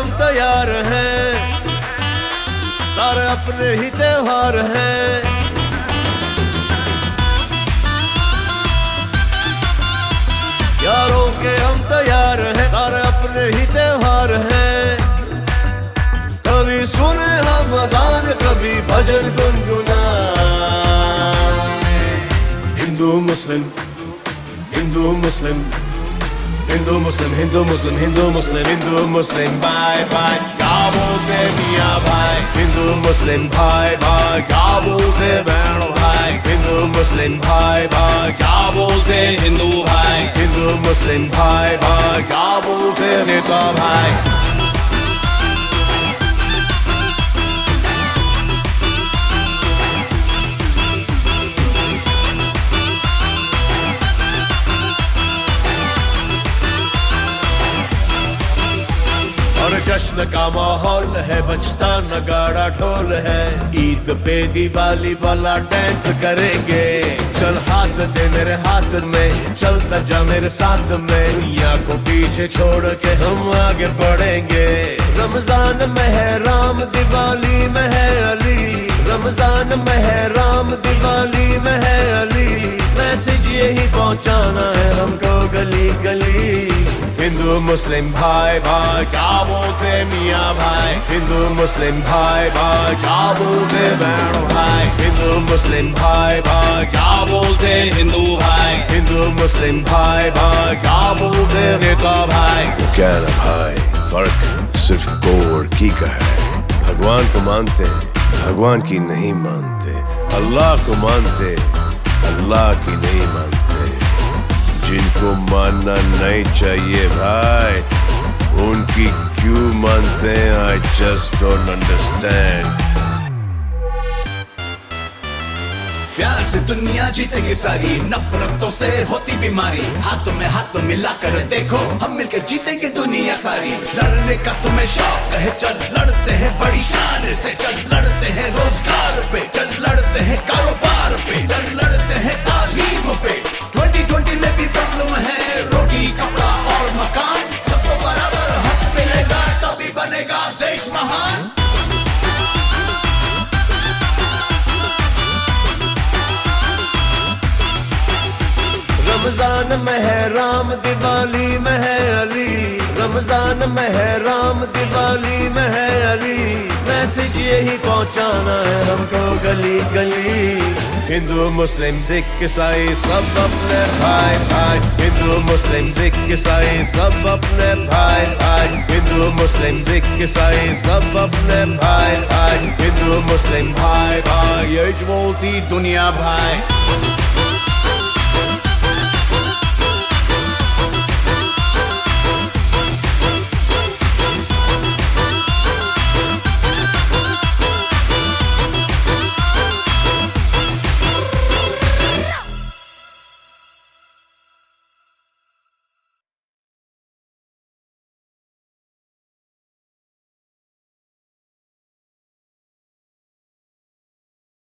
हम तैयार हैं, सारे अपने ही त्योहार हैं। यारों के हम तैयार हैं, सारे अपने ही त्योहार हैं। कभी सुने हम अज़ान, कभी भजन गुनगुनाए। हिंदू मुस्लिम, हिंदू मुस्लिम, हिंदू मुस्लिम, हिंदू मुस्लिम, हिंदू मुस्लिम, हिंदू मुस्लिम भाई भाई क्या बोलते मियाँ भाई। हिंदू मुस्लिम भाई भाई क्या बोलते बहन भाई। हिंदू मुस्लिम भाई भाई क्या बोलते हिंदू भाई। हिंदू मुस्लिम भाई भाई क्या बोलते नेता भाई। जश्न का माहौल है, बजता नगाड़ा ढोल है। ईद पे दिवाली वाला डांस करेंगे। चल हाथ दे मेरे हाथ में, चलता जा मेरे साथ में। दुनिया को पीछे छोड़ के हम आगे बढ़ेंगे। रमजान में है राम, दिवाली में है अली। रमजान में है राम, दिवाली में है अली। मैसेज यही पहुंचाना है हमको गली गली। हिंदू मुस्लिम भाई भाई क्या बोलते मियाँ भाई। हिंदू मुस्लिम भाई भाई क्या बोलते बहन भाई। हिंदू मुस्लिम भाई भाई क्या बोलते हिंदू भाई। हिंदू मुस्लिम भाई भाई क्या बोलते नेता भाई। क्या ना भाई, फर्क सिर्फ कोर की का है। भगवान को मानते, भगवान की नहीं मानते। अल्लाह को मानते, अल्लाह की नहीं मानते। जिनको मानना नहीं चाहिए भाई, उनकी क्यों मानते हैं? I just don't understand. प्यार से दुनिया जीतेंगे सारी, नफरतों से होती बीमारी। हाथों में हाथ मिलाकर देखो, हम मिलकर जीतेंगे दुनिया सारी। लड़ने का तुम्हें शौक है, चल लड़ते हैं बड़ी शान से। चल लड़ते हैं रोजगार पे, चल लड़ते हैं कारोबार पे, चल लड़ते हैं तालीम पे। 2020 में भी प्रॉब्लम है, रोटी कपड़ा और मकान। सबको बराबर हक मिलेगा, तभी बनेगा देश महान। रमजान में है राम, दिवाली में है अली। रमजान में है राम, दिवाली में है अली। मैसेज यही पहुंचाना है हमको गली गली। हिंदू मुस्लिम सिख ईसाई सब अपने भाई भाई। हिंदू मुस्लिम सिख ईसाई सब अपने भाई भाई। हिंदू मुस्लिम सिख ईसाई सब अपने भाई भाई। हिंदू मुस्लिम भाई भाई यही बोलती दुनिया भाई।